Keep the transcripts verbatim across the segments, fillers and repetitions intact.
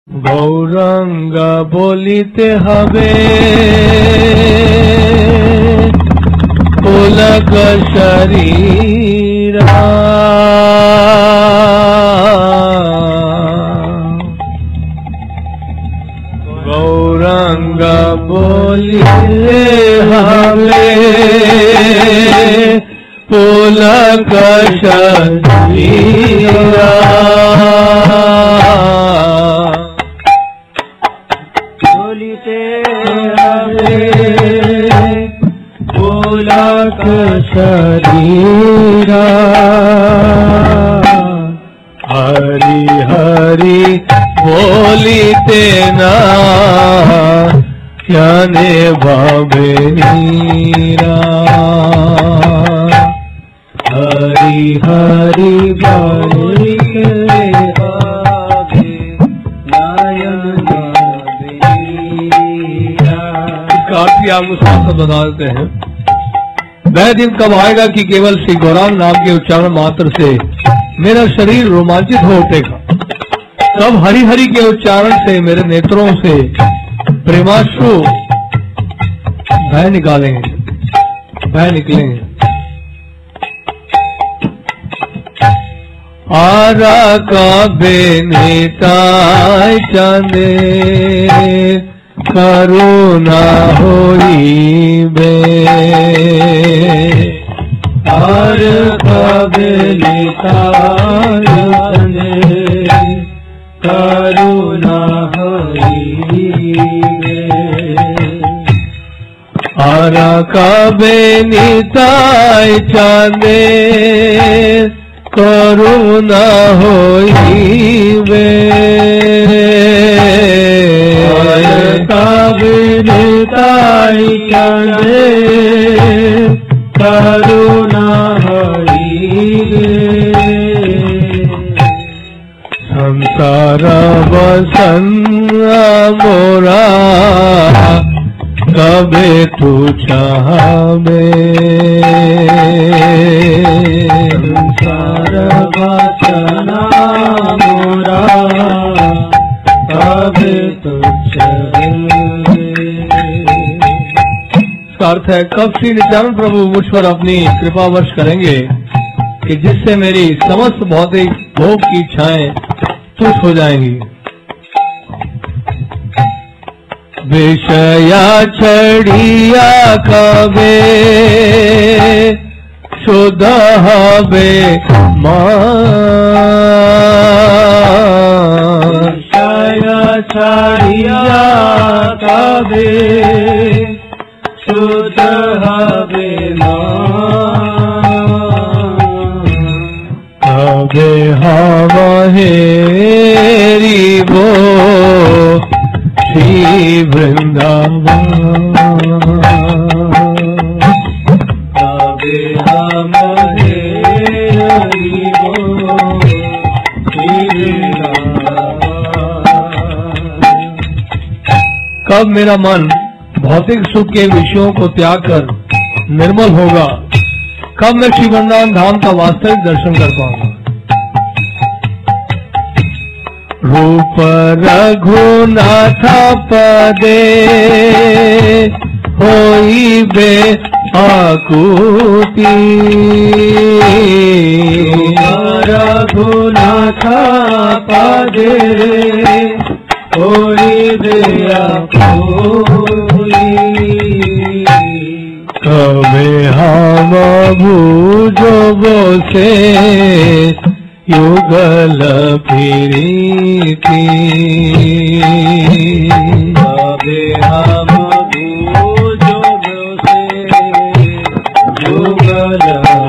গৌরাঙ্গ বলিতে হবে পুলক শরীরা গৌরাঙ্গ বলিতে হবে পুলক শরীরা पुलक शरीरा हरि हरि बोलिते ना जाने भावे नीरा हरि हरि बोलिते आप उसका बता देते हैं। वह दिन कब आएगा कि केवल श्री गौरांग नाम के उच्चारण मात्र से मेरा शरीर रोमांचित हो उठेगा। तब हरि हरि के उच्चारण से मेरे नेत्रों से प्रेमाश्रु बह निकालेंगे बह निकलेंगे। आरा का बेनिताय चांदे करुणा होइबे और कबलिताने करुणा होइबे और कबलिताय चांदे करुणा होइबे कबलिताय चांदे करुणा होइबे संसार बसंगा मोरा कबे तू चाहबे संसार बसना मोरा कबे तू इसका अर्थ है कब श्री नित्यानंद प्रभु मुझ पर अपनी कृपा वर्ष करेंगे कि जिससे मेरी समस्त भौतिक भोग की इच्छाएं तुच्छ हो जाएंगी। विषया छड़िया कबे शुद्ध हबे विषया छड़िया कबे शुद्ध हबे कबे हवहेरी वो श्री वृंदावन कबे हवहेरी वो श्री वृंदावन। कब मेरा मन भौतिक सुख के विषयों को त्याग कर निर्मल होगा, कब मैं श्री वृंदावन धाम का वास्तविक दर्शन कर पाऊंगा। रूप रघुनाथ पदे होइबे आकुति रघुनाथ पदे होइबे आकुति कबे हम भूजो बोसे युगल फिरीति कबे हम भूजो बोसे युगल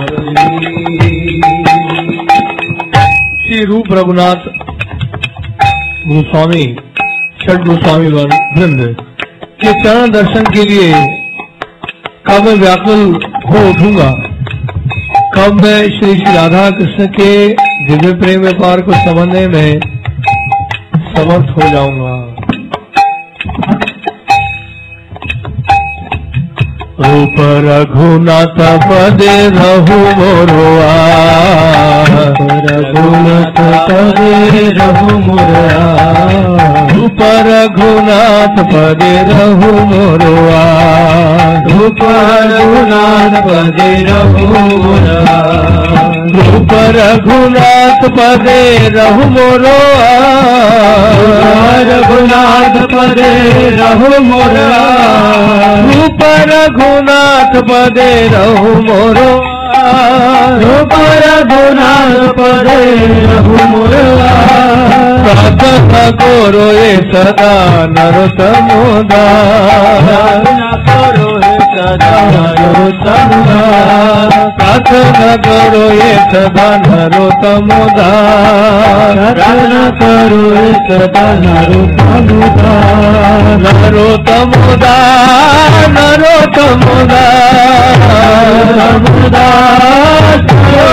श्री रूप रघुनाथ गोस्वामी छठ गोस्वामी वृंद के चरण दर्शन के लिए कब मैं व्याकुल हो उठूंगा, कब मैं श्री श्री राधा कृष्ण के दिव्य प्रेम व्यापार को समझने में समर्थ हो जाऊंगा। रूप रघुनाथ पदे रहु मोरवा, रघुनाथ पदे रहु मोरवा, रूप रघुनाथ पदे रहु मोरवा, रूप रघुनाथ पदे रहु मोरवा, रूप रघुनाथ पदे रहु मोरवा, रघुनाथ पदे रहु मोरवा, रूप रघुनाथ पदे रहु मोरवा, रूप रघुनाथ पदे रहु मोरवा, प्रार्थना करो ये सदा नरोत्तम दास, करो ये सदा नरोत्तम दास, प्रार्थना करो ये सदा नरोत्तम दास, प्रार्थना करो ये सदा नरोत्तम दास, नरोत्तम दास, नरोत्तम दास, नरोत्तम दास,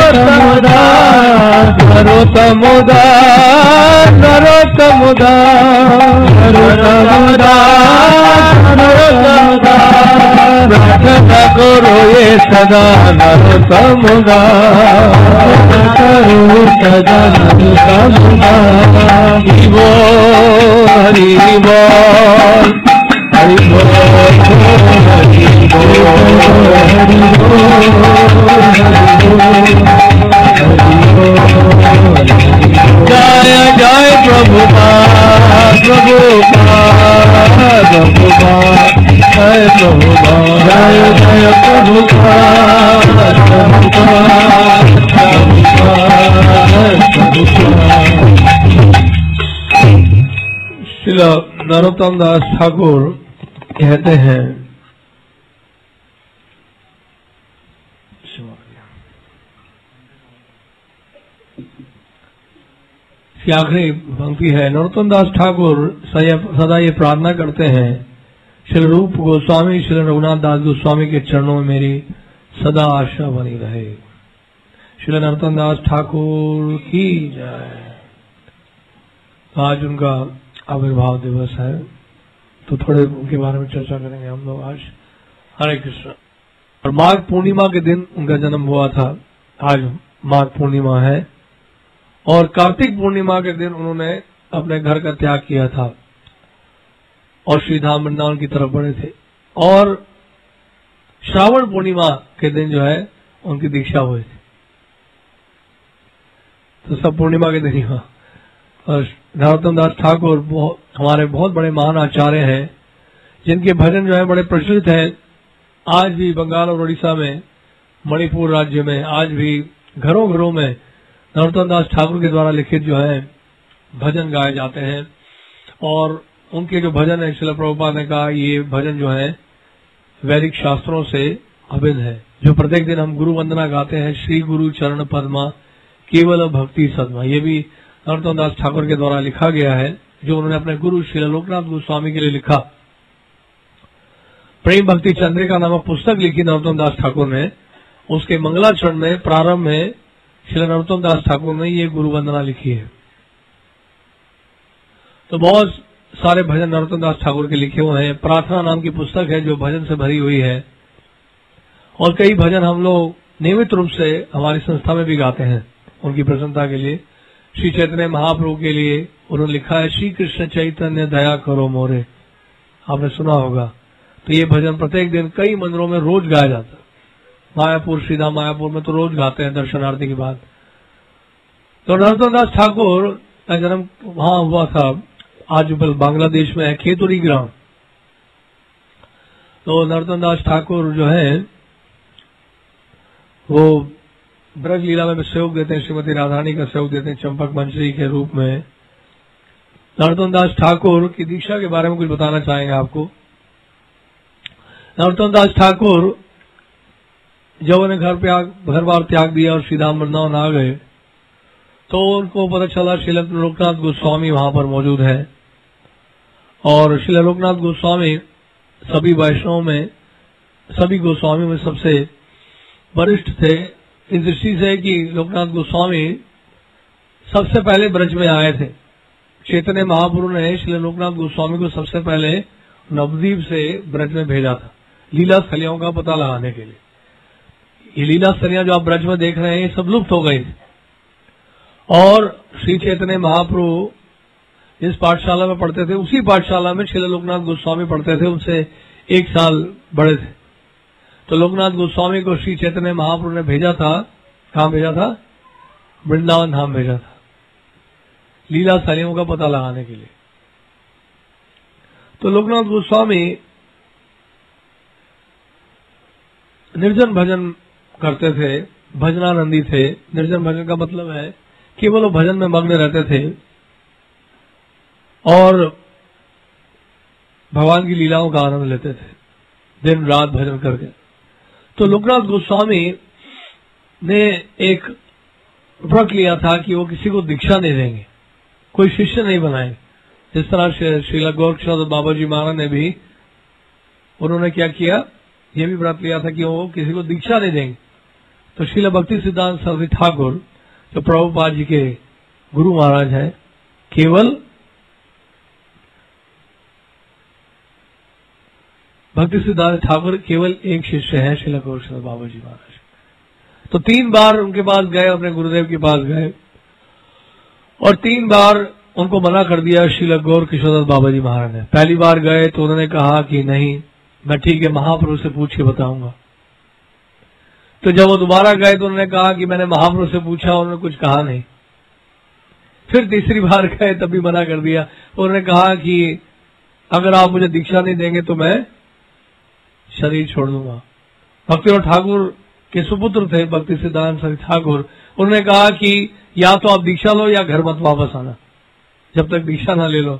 नरोत्तम दास, नरोत्तम दास, नरोत्तम दास, नरोत्तम दास, प्रार्थना करो ये सदा नरोत्तम दास, करो सदा नरोत्तम दास, हरि बोल हरि बोल हरि बोल हरि बोल हरि बोल, जय जय प्रभुपाद प्रभुपाद प्रभुपाद जय प्रभुपाद, जय जय प्रभुपाद प्रभुपाद प्रभुपाद। श्रील नरोत्तम दास ठाकुर कहते हैं, की आखिरी पंक्ति है, नरोत्तम दास ठाकुर सदा ये प्रार्थना करते हैं, श्री रूप गोस्वामी श्री रघुनाथ दास गोस्वामी के चरणों में मेरी सदा आशा बनी रहे। श्री नरोत्तम दास ठाकुर की जय। आज उनका आविर्भाव दिवस है, तो थोड़े उनके बारे में चर्चा करेंगे हम लोग आज। हरे कृष्ण। और माघ पूर्णिमा के दिन उनका जन्म हुआ था, आज माघ पूर्णिमा है, और कार्तिक पूर्णिमा के दिन उन्होंने अपने घर का त्याग किया था और श्री धाम वृंदावन की तरफ बढ़े थे, और श्रावण पूर्णिमा के दिन जो है उनकी दीक्षा हुई थी। तो सब पूर्णिमा के दिन ही हुआ। और नरोत्तम दास ठाकुर हमारे बहुत बड़े महान आचार्य हैं, जिनके भजन जो है बड़े प्रचलित हैं। आज भी बंगाल और उड़ीसा में, मणिपुर राज्य में आज भी घरों घरों में नरोत्तम दास ठाकुर के द्वारा लिखित जो है भजन गाए जाते हैं। और उनके जो भजन है, श्रील प्रभुपाद ने कहा ये भजन जो है वैदिक शास्त्रों से अभिन्न है। जो प्रत्येक दिन हम गुरु वंदना गाते हैं, श्री गुरु चरण पद्मा केवल भक्ति सदमा, ये भी नरोत्तम दास ठाकुर के द्वारा लिखा गया है, जो उन्होंने अपने गुरु श्री लोकनाथ गोस्वामी के लिए लिखा। प्रेम भक्ति चंद्रिका नामक पुस्तक लिखी नरोत्तम दास ठाकुर ने, उसके मंगलाचरण में प्रारंभ में श्री नरोत्तम दास ठाकुर ने ये गुरु वंदना लिखी है। तो बहुत सारे भजन नरोत्तम दास ठाकुर के लिखे हुए हैं। प्रार्थना नाम की पुस्तक है जो भजन से भरी हुई है, और कई भजन हम लोग नियमित रूप से हमारी संस्था में भी गाते हैं उनकी प्रसन्नता के लिए। श्री चैतन्य महाप्रभु के लिए उन्होंने लिखा है, श्री कृष्ण चैतन्य दया करो मोरे, आपने सुना होगा। तो ये भजन प्रत्येक दिन कई मंदिरों में रोज गाया जाता है। मायापुर, श्रीधाम मायापुर में तो रोज गाते हैं दर्शनार्थी के बाद। तो नरोत्तम दास ठाकुर का जन्म वहां हुआ था, आज बांग्लादेश में है, खेतुरी ग्राम। तो नरोत्तम दास ठाकुर जो है वो ब्रज लीला में सहयोग देते हैं, श्रीमती राधारानी का सहयोग देते हैं चंपक मंजरी के रूप में। नरोत्तम दास ठाकुर की दीक्षा के बारे में कुछ बताना चाहेंगे आपको। नरोत्तम दास ठाकुर जब उन्हें घर पे घर बार त्याग दिया और श्रीधाम वृंदावन आ गए, तो उनको पता चला श्री लोकनाथ गोस्वामी वहां पर मौजूद है। और श्री लोकनाथ गोस्वामी सभी वैष्णव में, सभी गोस्वामी में सबसे वरिष्ठ थे, इस दृष्टि से कि लोकनाथ गोस्वामी सबसे पहले ब्रज में आए थे। चैतन्य महाप्रभु ने श्री लोकनाथ गोस्वामी को सबसे पहले नवद्वीप से ब्रज में भेजा था। लीला स्थलियों का पता लगाने के लिए। ये लीला स्थलियां जो आप ब्रज में देख रहे हैं ये सब लुप्त हो गई और श्री चैतन्य महाप्रभु जिस पाठशाला में पढ़ते थे उसी पाठशाला में श्रील लोकनाथ गोस्वामी पढ़ते थे, उनसे एक साल बड़े थे। तो लोकनाथ गोस्वामी को श्री चैतन्य महाप्रभु ने भेजा था, कहां भेजा था? वृंदावन धाम भेजा था, लीला स्थलियों का पता लगाने के लिए। तो लोकनाथ गोस्वामी निर्जन भजन करते थे, भजनानंदी थे। निर्जन भजन का मतलब है केवल वो भजन में मग्न रहते थे और भगवान की लीलाओं का आनंद लेते थे, दिन रात भजन करके। तो लोकनाथ गोस्वामी ने एक व्रत लिया था कि वो किसी को दीक्षा नहीं देंगे, कोई शिष्य नहीं बनाएंगे। जिस तरह श्रील गोरक्षनाथ बाबा जी महाराज ने भी, उन्होंने क्या किया, ये भी व्रत लिया था कि वो किसी को दीक्षा नहीं देंगे। तो श्रील भक्ति सिद्धांत सरस्वती ठाकुर जो प्रभुपाद जी के गुरु महाराज हैं, केवल भक्ति सिद्धांत ठाकुर केवल एक शिष्य है श्रील गोरक्षनाथ बाबा जी महाराज। तो तीन बार उनके पास गए, अपने गुरुदेव के पास गए और तीन बार उनको मना कर दिया श्रील गोरकिशोरदास बाबा जी महाराज ने। पहली बार गए तो उन्होंने कहा कि नहीं, मैं ठीक है महाप्रभु से पूछ के बताऊंगा। तो जब वो दोबारा गए तो उन्होंने कहा कि मैंने महाप्रभु से पूछा, उन्होंने कुछ कहा नहीं। फिर तीसरी बार गए तब भी मना कर दिया। उन्होंने कहा कि अगर आप मुझे दीक्षा नहीं देंगे तो मैं शरीर छोड़ दूंगा। भक्तिनाथ ठाकुर के सुपुत्र थे भक्ति सिद्धांत सरस्वती ठाकुर, उन्होंने कहा कि या तो आप दीक्षा लो या घर मत वापस आना, जब तक दीक्षा ना ले लो।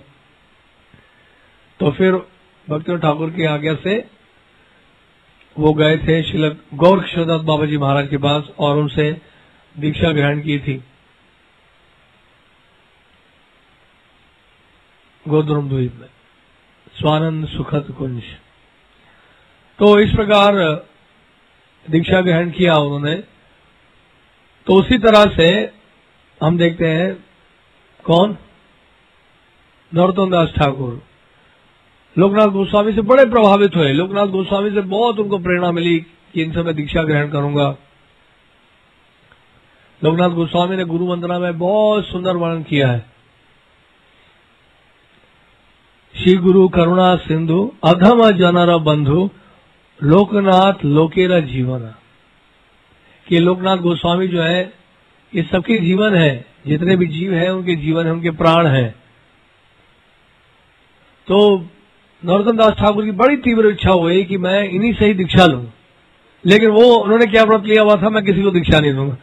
तो फिर भक्तिनाथ ठाकुर की आज्ञा से वो गए थे श्रील गोरक्षनाथ बाबा जी महाराज के पास और उनसे दीक्षा ग्रहण की थी गोद्रुम द्वीप में, स्वानंद सुखद कुंज। तो इस प्रकार दीक्षा ग्रहण किया उन्होंने। तो उसी तरह से हम देखते हैं कौन, नरोत्तम दास ठाकुर लोकनाथ गोस्वामी से बड़े प्रभावित हुए। लोकनाथ गोस्वामी से बहुत उनको प्रेरणा मिली कि इनसे मैं दीक्षा ग्रहण करूंगा। लोकनाथ गोस्वामी ने गुरु वंदना में बहुत सुंदर वर्णन किया है, श्री गुरु करुणा सिंधु अधम जनर बंधु लोकनाथ लोकेरा जीवन। कि लोकनाथ गोस्वामी जो है ये सबके जीवन है, जितने भी जीव हैं उनके जीवन है, उनके प्राण हैं। तो नरोत्तम दास ठाकुर की बड़ी तीव्र इच्छा हुई कि मैं इन्हीं से ही दीक्षा लूं, लेकिन वो उन्होंने क्या व्रत लिया हुआ था, मैं किसी को दीक्षा नहीं दूंगा।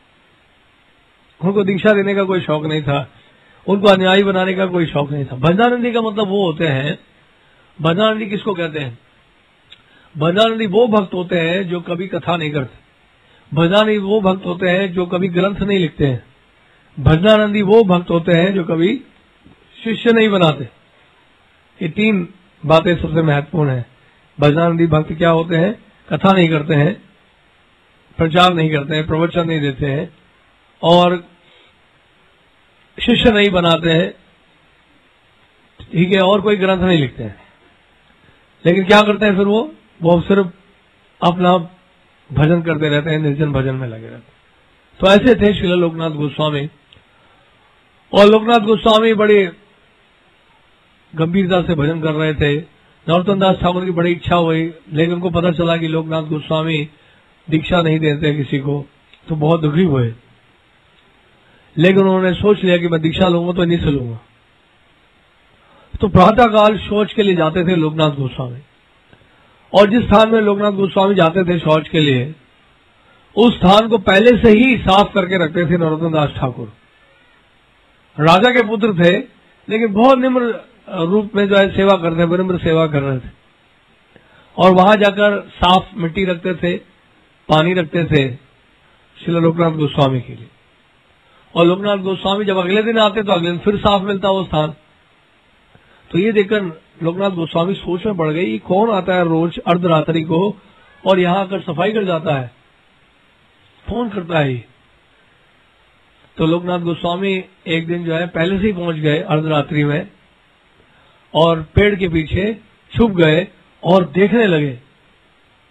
उनको दीक्षा देने का कोई शौक नहीं था, उनको अनुयायी बनाने का कोई शौक नहीं था। भजनानंदी का मतलब वो होते हैं, भजनानंदी किसको कहते हैं? भजनानंदी वो भक्त होते हैं जो कभी कथा नहीं करते। भजनानंदी वो भक्त होते हैं जो कभी ग्रंथ नहीं लिखते हैं। भजनानंदी वो भक्त होते हैं जो कभी शिष्य नहीं बनाते। ये तीन बातें सबसे महत्वपूर्ण है। भजनानंदी भक्त क्या होते हैं? कथा नहीं करते हैं, प्रचार नहीं करते हैं, प्रवचन नहीं देते हैं और शिष्य नहीं बनाते हैं, ठीक है, और कोई ग्रंथ नहीं लिखते हैं। लेकिन क्या करते हैं फिर वो वो सिर्फ अपना भजन करते रहते हैं, निर्जन भजन में लगे रहते हैं। तो ऐसे थे श्रील लोकनाथ गोस्वामी। और लोकनाथ गोस्वामी बड़ी गंभीरता से भजन कर रहे थे। नरोत्तम दास ठाकुर की बड़ी इच्छा हुई, लेकिन उनको पता चला कि लोकनाथ गोस्वामी दीक्षा नहीं देते किसी को, तो बहुत दुखी हुए। लेकिन उन्होंने सोच लिया कि मैं दीक्षा लूंगा तो इन्हीं से लूंगा। तो प्रातःकाल शौच के लिए जाते थे लोकनाथ गोस्वामी, और जिस स्थान में लोकनाथ गोस्वामी जाते थे शौच के लिए, उस स्थान को पहले से ही साफ करके रखते थे नरोत्तम दास ठाकुर। राजा के पुत्र थे, लेकिन बहुत निम्र रूप में जो है सेवा करते, विनम्र सेवा कर रहे थे। और वहां जाकर साफ मिट्टी रखते थे, पानी रखते थे श्रील लोकनाथ गोस्वामी के लिए। और लोकनाथ गोस्वामी जब अगले दिन आते तो अगले दिन फिर साफ मिलता वो स्थान। तो ये देखकर लोकनाथ गोस्वामी सोच में पड़ गई, कौन आता है रोज अर्धरात्रि को और यहाँ आकर सफाई कर जाता है, कौन करता है ये? तो लोकनाथ गोस्वामी एक दिन जो है पहले से ही पहुंच गए अर्धरात्रि में, और पेड़ के पीछे छुप गए और देखने लगे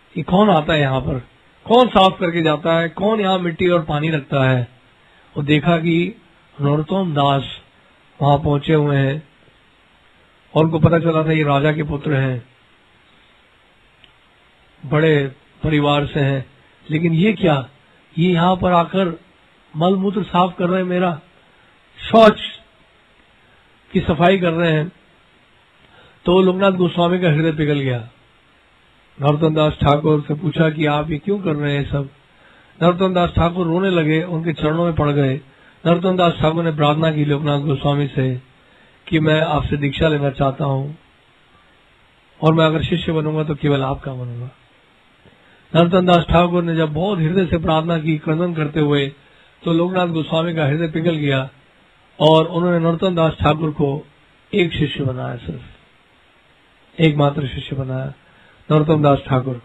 कि कौन आता है यहाँ पर, कौन साफ करके जाता है, कौन यहाँ मिट्टी और पानी रखता है। वो देखा कि नरोत्तम दास वहां पहुंचे हुए हैं और उनको पता चला था ये राजा के पुत्र हैं, बड़े परिवार से हैं, लेकिन ये क्या, ये यहाँ पर आकर मल मूत्र साफ कर रहे हैं, मेरा शौच की सफाई कर रहे हैं। तो लोकनाथ गोस्वामी का हृदय पिघल गया। नरोत्तम दास ठाकुर से पूछा कि आप ये क्यों कर रहे हैं सब। नरोत्तम दास ठाकुर रोने लगे, उनके चरणों में पड़ गए। नरोत्तम दास ठाकुर ने प्रार्थना की लोकनाथ गोस्वामी से कि मैं आपसे दीक्षा लेना चाहता हूं और मैं अगर शिष्य बनूंगा तो केवल आपका बनूंगा। नरोत्तम दास ठाकुर ने जब बहुत हृदय से प्रार्थना की, क्रंदन करते हुए, तो लोकनाथ गोस्वामी का हृदय पिघल गया और उन्होंने नरोत्तम दास ठाकुर को एक शिष्य बनाया, सिर्फ एकमात्र शिष्य बनाया, नरोत्तम दास ठाकुर।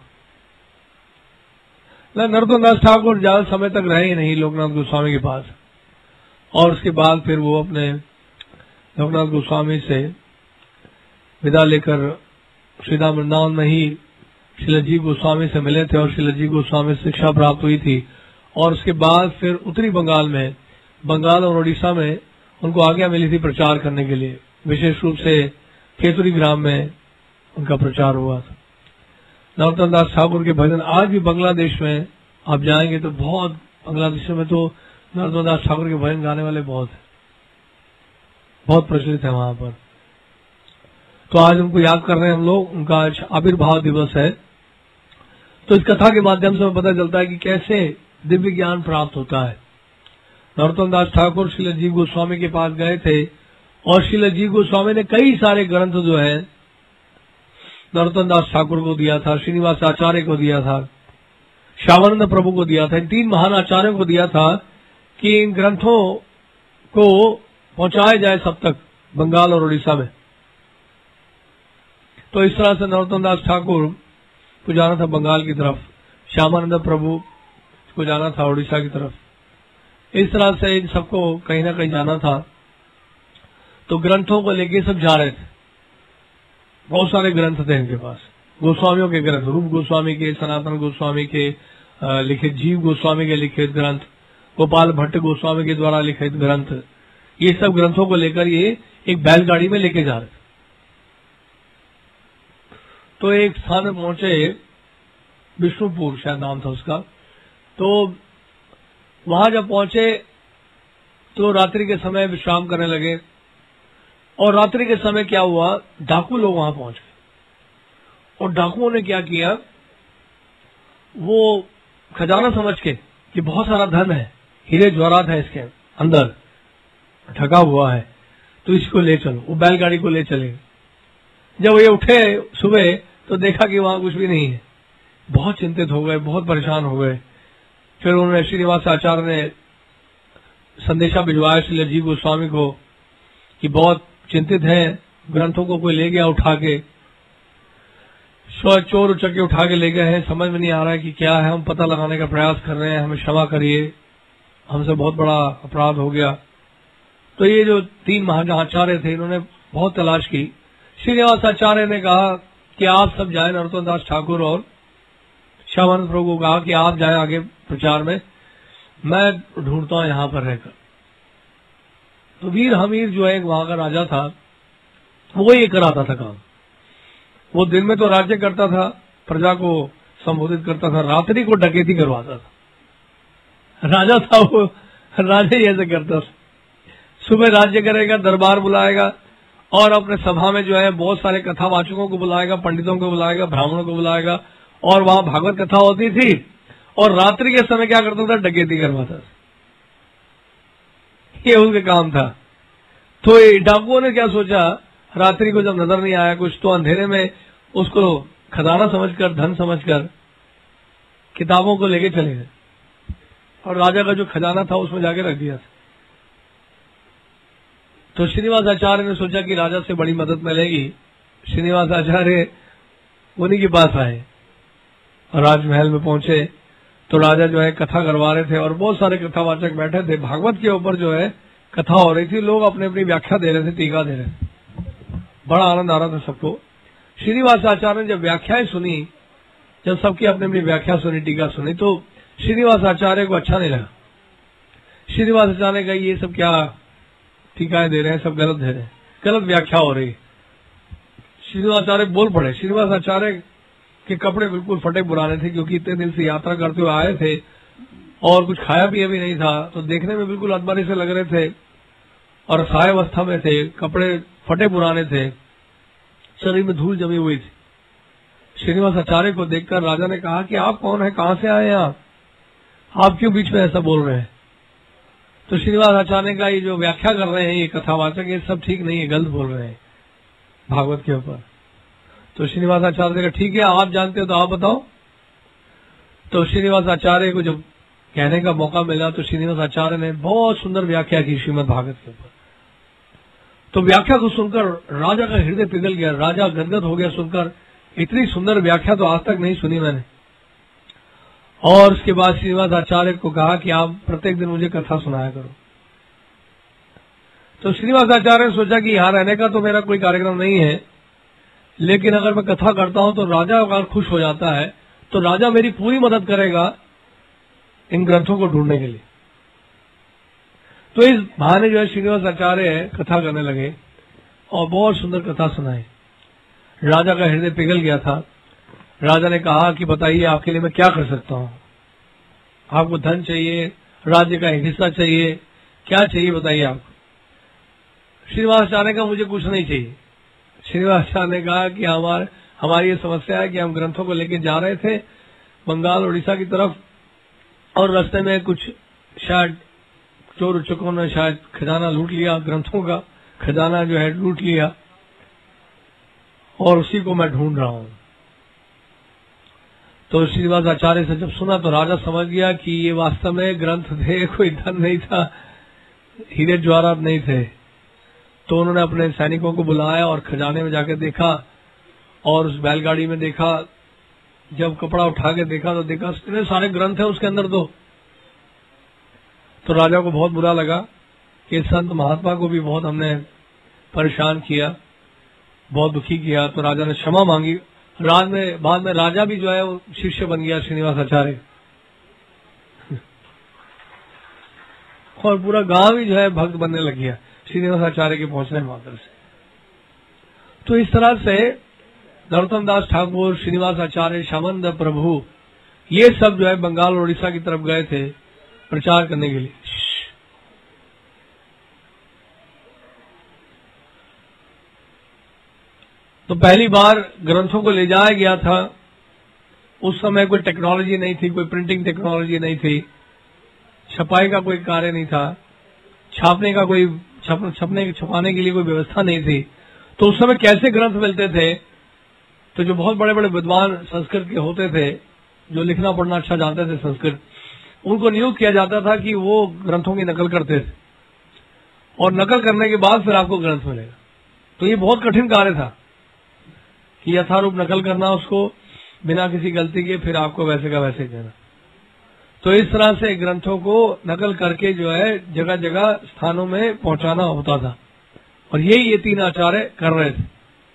नरोत्तम दास ठाकुर ज्यादा समय तक रहे ही नहीं लोकनाथ गोस्वामी के पास, और उसके बाद फिर वो अपने लोकनाथ गोस्वामी से विदा लेकर श्रीधाम वृंदावन में ही श्रीलजी गोस्वामी से मिले थे और श्रीलजी गोस्वामी से शिक्षा प्राप्त हुई थी। और उसके बाद फिर उत्तरी बंगाल में, बंगाल और उड़ीसा में उनको आज्ञा मिली थी प्रचार करने के लिए। विशेष रूप से केतुरी ग्राम में उनका प्रचार हुआ था। नरोत्तम दास ठाकुर के भजन आज भी बांग्लादेश में आप जाएंगे तो बहुत, बांग्लादेश में तो नरोत्तम दास ठाकुर के भजन गाने वाले बहुत हैं, बहुत प्रचलित है वहां पर। तो आज उनको याद कर रहे हैं हम लोग, उनका आज आविर्भाव दिवस है। तो इस कथा के माध्यम से हमें पता चलता है कि कैसे दिव्य ज्ञान प्राप्त होता है। नरोत्तम दास ठाकुर श्रीलजी गोस्वामी के पास गए थे और श्रीलजी गोस्वामी ने कई सारे ग्रंथ जो है नरोत्तम दास ठाकुर को दिया था, श्रीनिवास आचार्य को दिया था, श्यामानंद प्रभु को दिया था, इन तीन महान आचार्यों को दिया था कि इन ग्रंथों को पहुंचाया जाए सब तक, बंगाल और उड़ीसा में। तो इस तरह से नरोत्तम दास ठाकुर को जाना था बंगाल की तरफ, श्यामानंद प्रभु को जाना था उड़ीसा की तरफ। इस तरह से इन सबको कहीं ना कहीं जाना था। तो ग्रंथों को लेके सब जा रहे थे, बहुत सारे ग्रंथ थे इनके पास, गोस्वामियों के ग्रंथ, रूप गोस्वामी के, सनातन गोस्वामी के लिखित, जीव गोस्वामी के लिखित ग्रंथ, गोपाल भट्ट गोस्वामी के द्वारा लिखित ग्रंथ, ये सब ग्रंथों को लेकर ये एक बैलगाड़ी में लेके जा रहे थे। तो एक स्थान में पहुंचे, विष्णुपुर शायद नाम था उसका। तो वहां जब पहुंचे तो रात्रि के समय विश्राम करने लगे, और रात्रि के समय क्या हुआ, डाकू लोग वहां पहुंच गए। और डाकुओं ने क्या किया, वो खजाना समझ के कि बहुत सारा धन है, हीरे जवाहरात है इसके अंदर ढका हुआ है, तो इसको ले चलो। वो बैलगाड़ी को ले चले। जब ये उठे सुबह तो देखा कि वहां कुछ भी नहीं है। बहुत चिंतित हो गए, बहुत परेशान हो गए। फिर उन्होंने श्रीनिवास आचार्य ने संदेशा भिजवाया श्रीलजी गोस्वामी को कि बहुत चिंतित है, ग्रंथों को कोई ले गया उठा के, चोर उचक्के उठा के ले गए हैं, समझ में नहीं आ रहा है कि क्या है, हम पता लगाने का प्रयास कर रहे हैं, हमें क्षमा करिए, हमसे बहुत बड़ा अपराध हो गया। तो ये जो तीन महाआचार्य थे इन्होंने बहुत तलाश की। श्रीनिवास आचार्य ने कहा कि आप सब जाए, नरोत्तम दास ठाकुर और श्यामानंद प्रभु को कहा कि आप जाए आगे प्रचार में, मैं ढूंढता हूं यहां पर रहकर। तो वीर हमीर जो है वहां का राजा था, वो ये कराता था काम। वो दिन में तो राज्य करता था, प्रजा को संबोधित करता था, रात्रि को डकैती करवाता था। राजा था वो, राजा ही ऐसे करता था। सुबह राज्य करेगा, दरबार बुलाएगा और अपने सभा में जो है बहुत सारे कथावाचकों को बुलाएगा, पंडितों को बुलाएगा, ब्राह्मणों को बुलाएगा, और वहां भागवत कथा होती थी। और रात्रि के समय क्या करता था, डकैती करवाता था। ये उनका काम था। तो डाकुओं ने क्या सोचा, रात्रि को जब नजर नहीं आया कुछ, तो अंधेरे में उसको खजाना समझकर, धन समझकर किताबों को लेके चले गए और राजा का जो खजाना था उसमें जाके रख दिया था। तो श्रीनिवास आचार्य ने सोचा कि राजा से बड़ी मदद मिलेगी। श्रीनिवास आचार्य उन्हीं के पास आए और राजमहल में पहुंचे तो राजा जो है कथा करवा रहे थे और बहुत सारे कथावाचक बैठे थे। भागवत के ऊपर जो है कथा हो रही थी, लोग अपनी अपनी व्याख्या दे रहे थे, टीका दे रहे थे। बड़ा आनंद आ रहा था सबको। श्रीनिवास आचार्य ने जब व्याख्याएं सुनी जब सबकी अपनी अपनी व्याख्या सुनी, टीका सुनी, तो श्रीनिवास आचार्य को अच्छा नहीं लगा। श्रीनिवास आचार्य का ये सब क्या टीकाएं दे रहे हैं, सब गलत दे रहे हैं, गलत व्याख्या हो रही है। श्रीनिवास आचार्य बोल पड़े। श्रीनिवास आचार्य के कपड़े बिल्कुल फटे पुराने थे, क्योंकि इतने दिन से यात्रा करते हुए आए थे और कुछ खाया पिया भी नहीं था, तो देखने में बिल्कुल अधमरे से लग रहे थे और असहाय अवस्था में थे, कपड़े फटे पुराने थे, शरीर में धूल जमी हुई थी। श्रीनिवास आचार्य को देखकर राजा ने कहा कि आप कौन है, कहां से आए आप आप क्यों बीच में ऐसा बोल रहे हैं? तो श्रीनिवास आचार्य का ये जो व्याख्या कर रहे हैं ये कथावाचक, ये सब ठीक नहीं है, गलत बोल रहे हैं भागवत के ऊपर। तो श्रीनिवास आचार्य का ठीक है, आप जानते हो तो आप बताओ। तो श्रीनिवास आचार्य को जब कहने का मौका मिला तो श्रीनिवास आचार्य ने बहुत सुंदर व्याख्या की श्रीमद् भागवत के ऊपर। तो व्याख्या को सुनकर राजा का हृदय पिघल गया, राजा गदगद हो गया सुनकर, इतनी सुंदर व्याख्या तो आज तक नहीं सुनी मैंने। और उसके बाद श्रीनिवास आचार्य को कहा कि आप प्रत्येक दिन मुझे कथा सुनाया करो। तो श्रीनिवास आचार्य ने सोचा कि यहां रहने का तो मेरा कोई कार्यक्रम नहीं है, लेकिन अगर मैं कथा करता हूं तो राजा अगर खुश हो जाता है तो राजा मेरी पूरी मदद करेगा इन ग्रंथों को ढूंढने के लिए। तो इस बहाने जो है श्रीनिवास आचार्य कथा करने लगे और बहुत सुंदर कथा सुनाई। राजा का हृदय पिघल गया था। राजा ने कहा कि बताइए आपके लिए मैं क्या कर सकता हूं, आपको धन चाहिए, राज्य का एक हिस्सा चाहिए, क्या चाहिए बताइए आपको। श्रीनिवास आचार्य का मुझे कुछ नहीं चाहिए। श्रीनिवास आचार्य ने कहा कि हमारे हमारी ये समस्या है कि हम ग्रंथों को लेकर जा रहे थे बंगाल उड़ीसा की तरफ, और रास्ते में कुछ शायद चोर उचकों ने शायद खजाना लूट लिया, ग्रंथों का खजाना जो है लूट लिया, और उसी को मैं ढूंढ रहा हूं। तो श्रीनिवास आचार्य से जब सुना तो राजा समझ गया कि ये वास्तव में ग्रंथ थे, कोई धन नहीं था, हीरे जवाहरात नहीं थे। तो उन्होंने अपने सैनिकों को बुलाया और खजाने में जाकर देखा, और उस बैलगाड़ी में देखा, जब कपड़ा उठा के देखा तो देखा इतने सारे ग्रंथ हैं उसके अंदर। तो तो राजा को बहुत बुरा लगा कि संत महात्मा को भी बहुत हमने परेशान किया, बहुत दुखी किया। तो राजा ने क्षमा मांगी। राज में बाद में राजा भी जो है वो शिष्य बन गया श्रीनिवास आचार्य, और पूरा गांव भी जो है भक्त बनने लग गया श्रीनिवास आचार्य के पहुंचने मात्र से। तो इस तरह से नरोत्तम दास ठाकुर, श्रीनिवास आचार्य, श्यामानंद प्रभु, ये सब जो है बंगाल और उड़ीसा की तरफ गए थे प्रचार करने के लिए। तो पहली बार ग्रंथों को ले जाया गया था। उस समय कोई टेक्नोलॉजी नहीं थी, कोई प्रिंटिंग टेक्नोलॉजी नहीं थी, छपाई का कोई कार्य नहीं था, छापने का कोई छप, छपने छपाने के लिए कोई व्यवस्था नहीं थी। तो उस समय कैसे ग्रंथ मिलते थे? तो जो बहुत बड़े बड़े विद्वान संस्कृत के होते थे, जो लिखना पढ़ना अच्छा जानते थे संस्कृत, उनको नियुक्त किया जाता था कि वो ग्रंथों की नकल करते थे, और नकल करने के बाद फिर आपको ग्रंथ मिलेगा। तो ये बहुत कठिन कार्य था कि यथारूप नकल करना उसको बिना किसी गलती के, फिर आपको वैसे का वैसे देना। तो इस तरह से ग्रंथों को नकल करके जो है जगह जगह स्थानों में पहुंचाना होता था, और यही ये तीन आचार्य कर रहे थे।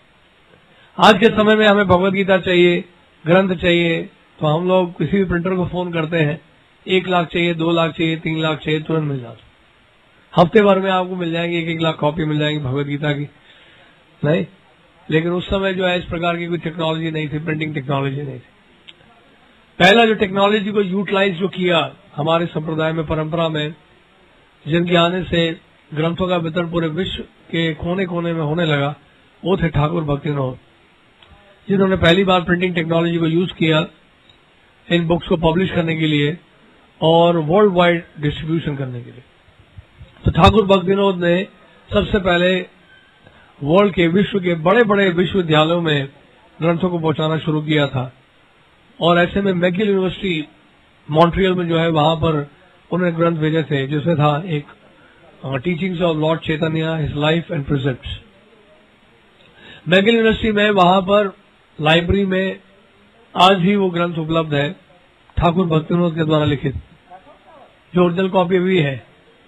आज के समय में हमें भगवद गीता चाहिए, ग्रंथ चाहिए, तो हम लोग किसी भी प्रिंटर को फोन करते हैं, एक लाख चाहिए, दो लाख चाहिए, तीन लाख चाहिए, तुरंत मिल जाता। हफ्ते भर में आपको मिल जाएंगे, एक एक लाख कॉपी मिल जाएंगी भगवद गीता की, नहीं। लेकिन उस समय जो है इस प्रकार की कोई टेक्नोलॉजी नहीं थी, प्रिंटिंग टेक्नोलॉजी नहीं थी। पहला जो टेक्नोलॉजी को यूटिलाइज जो किया हमारे संप्रदाय में, परंपरा में, जिनके आने से ग्रंथों का वितरण पूरे विश्व के कोने कोने में होने लगा, वो थे ठाकुर भक्तिविनोद, जिन्होंने पहली बार प्रिंटिंग टेक्नोलॉजी को यूज किया इन बुक्स को पब्लिश करने के लिए और वर्ल्ड वाइड डिस्ट्रीब्यूशन करने के लिए। तो ठाकुर भक्तिविनोद ने सबसे पहले वर्ल्ड के, विश्व के बड़े बड़े विश्वविद्यालयों में ग्रंथों को पहुंचाना शुरू किया था। और ऐसे में मैगिल यूनिवर्सिटी मॉन्ट्रियल में जो है वहां पर उन्होंने ग्रंथ भेजे थे, जिसमें था एक teachings of Lord Chaitanya, his life and precepts. McGill university में वहां पर लाइब्रेरी में आज भी वो ग्रंथ उपलब्ध है, ठाकुर भक्तिविनोद के द्वारा लिखित, जो ओरिजिनल कॉपी भी है।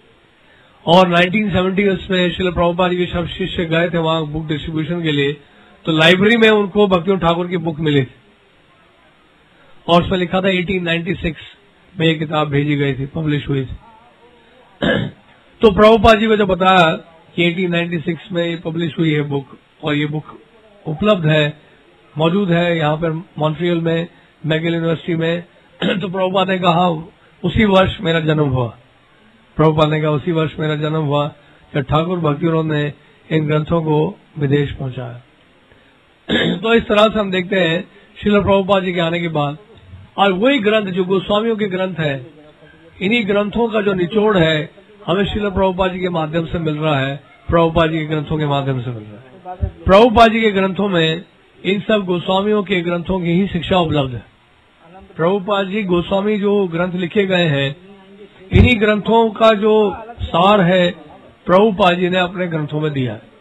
और नाइनटीन सेवेंटी में श्रील प्रभुपाद जी के सब शिष्य गए थे वहां बुक डिस्ट्रीब्यूशन के लिए, तो लाइब्रेरी में उनको भक्तिविनोद ठाकुर की बुक मिली थी। और उसमें लिखा था अठारह सौ छियानवे में ये किताब भेजी गई थी, पब्लिश हुई थी। तो प्रभुपाद जी को जब बताया कि अठारह सौ छियानवे में ये पब्लिश हुई है बुक, और ये बुक उपलब्ध है, मौजूद है यहाँ पर मॉन्ट्रियल में, मैगिल यूनिवर्सिटी में, तो प्रभुपाद ने कहा उसी वर्ष मेरा जन्म हुआ। प्रभुपाद ने कहा उसी वर्ष मेरा जन्म हुआ जब ठाकुर भक्तिविनोद ने इन ग्रंथों को विदेश पहुंचाया। तो इस तरह से हम देखते हैं श्रील प्रभुपाद जी के आने के बाद, और वही ग्रंथ जो गोस्वामियों के ग्रंथ है, इन्हीं ग्रंथों का जो निचोड़ है हमें श्रील प्रभुपाद जी के माध्यम से मिल रहा है, प्रभुपाद जी के ग्रंथों के माध्यम से मिल रहा है। प्रभुपाद जी के ग्रंथों में इन सब गोस्वामियों के ग्रंथों की ही शिक्षा उपलब्ध है। प्रभुपाद जी गोस्वामी जो ग्रंथ लिखे गए हैं, इन्हीं ग्रंथों का जो सार है प्रभुपाद जी ने अपने ग्रंथों में दिया है,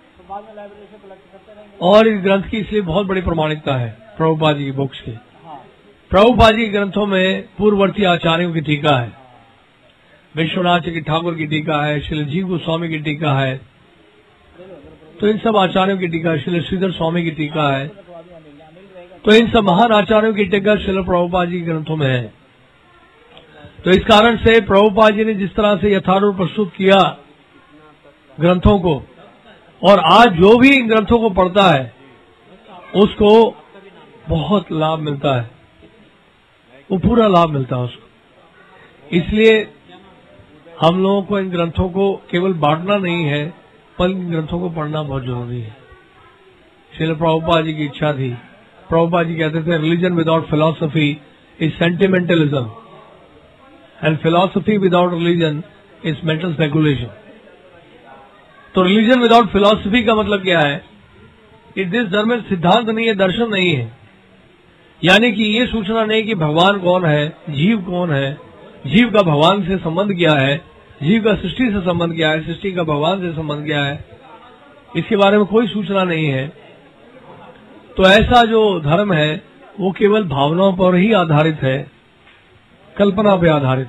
और इस ग्रंथ की इसलिए बहुत बड़ी प्रमाणिकता है प्रभुपाद जी की बुक्स की। प्रभुपाद जी के ग्रंथों में पूर्ववर्ती आचार्यों की टीका है, विश्वनाथ जी की ठाकुर की टीका है, श्री जीव गोस्वामी की टीका है, तो इन सब आचार्यों की टीका, श्री श्रीधर स्वामी की टीका है, तो इन सब महान आचार्यों की टीका श्रील प्रभुपाद जी के ग्रंथों में है। तो इस कारण से प्रभुपाद जी ने जिस तरह से यथारूप प्रस्तुत किया ग्रंथों को, और आज जो भी इन ग्रंथों को पढ़ता है उसको बहुत लाभ मिलता है, वो पूरा लाभ मिलता है उसको। इसलिए हम लोगों को इन ग्रंथों को केवल बांटना नहीं है, पर इन ग्रंथों को पढ़ना बहुत जरूरी है। श्रील प्रभुपाद जी की इच्छा थी, प्रभुपाद जी कहते थे religion without philosophy is sentimentalism, and philosophy without religion is mental speculation. तो रिलीजन विदाउट फिलॉसफी का मतलब क्या है कि जिस धर्म में सिद्धांत नहीं है, दर्शन नहीं है, यानी कि ये सूचना नहीं कि भगवान कौन है, जीव कौन है, जीव का भगवान से संबंध क्या है, जीव का सृष्टि से संबंध क्या है, सृष्टि का भगवान से संबंध क्या है, इसके बारे में कोई सूचना नहीं है। तो ऐसा जो धर्म है वो केवल भावनाओं पर ही आधारित है, कल्पना पर आधारित।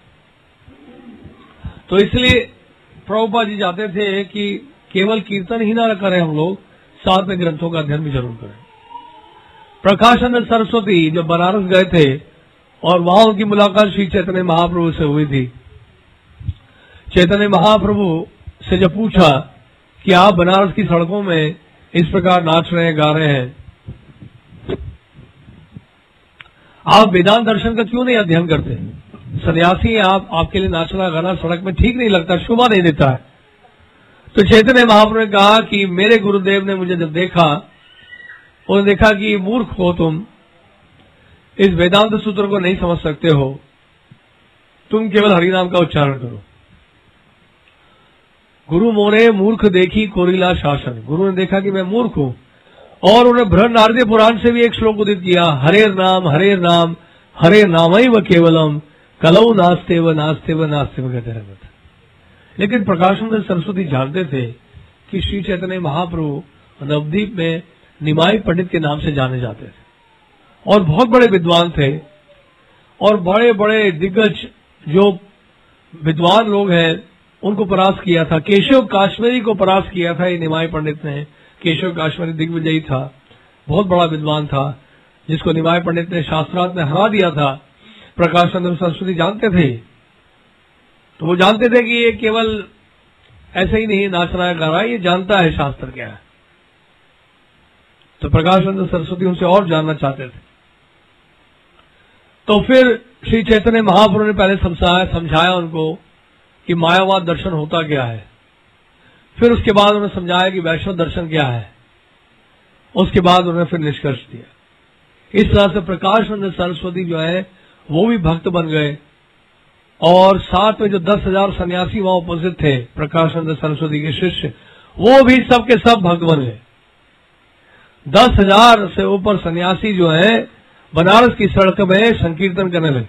तो इसलिए प्रभुपाद जी चाहते थे कि केवल कीर्तन ही ना करें हम लोग, साथ में ग्रंथों का अध्ययन भी जरूर करें। प्रकाशानंद सरस्वती जब बनारस गए थे और वहां उनकी मुलाकात श्री चैतन्य महाप्रभु से हुई थी, चैतन्य महाप्रभु से जब पूछा कि आप बनारस की सड़कों में इस प्रकार नाच रहे हैं, गा रहे हैं, आप वेदांत दर्शन का क्यों नहीं अध्ययन करते? सन्यासी आप, आपके लिए नाचना गाना सड़क में ठीक नहीं लगता, शोभा नहीं देता है। तो चैतन्य महाप्रभु ने कहा कि मेरे गुरुदेव ने मुझे जब देखा, उन्होंने देखा कि मूर्ख हो तुम, इस वेदांत सूत्र को नहीं समझ सकते हो, तुम केवल हरिनाम का उच्चारण करो। गुरु मोरे मूर्ख देखी कोरिला शासन, गुरु ने देखा कि मैं मूर्ख हूं, और उन्हें बृहद नारदीय पुराण से भी एक श्लोक उदित किया, हरेर नाम हरेर नाम हरे नामैव केवलम कलौ नास्ते व नास्ते व नास्ते व कहते रहते। लेकिन प्रकाशानंद सरस्वती जानते थे कि श्री चैतन्य महाप्रभु नवद्वीप में निमाई पंडित के नाम से जाने जाते थे, और बहुत बड़े विद्वान थे, और बड़े बड़े दिग्गज जो विद्वान लोग हैं उनको परास्त किया था। केशव काश्मीरी को परास्त किया था ये निमाई पंडित ने। केशव काश्मीरी दिग्विजयी था, बहुत बड़ा विद्वान था, जिसको निमाई पंडित ने शास्त्रार्थ में हरा दिया था। प्रकाशानंद सरस्वती जानते थे, तो वो जानते थे कि ये केवल ऐसे ही नहीं नाच रहा है गा रहा है, ये जानता है शास्त्र क्या है। तो प्रकाशानंद सरस्वती उनसे और जानना चाहते थे। तो फिर श्री चैतन्य महाप्रभु ने पहले समझाया समझाया उनको कि मायावाद दर्शन होता क्या है, फिर उसके बाद उन्होंने समझाया कि वैष्णव दर्शन क्या है, उसके बाद उन्होंने फिर निष्कर्ष दिया। इस तरह से प्रकाशानंद सरस्वती जो है वो भी भक्त बन गए, और साथ में जो दस हजार सन्यासी वहां उपस्थित थे प्रकाशानंद सरस्वती के शिष्य, वो भी सबके सब भक्त बन गए। दस हजार से ऊपर सन्यासी जो है बनारस की सड़क में संकीर्तन करने लगे।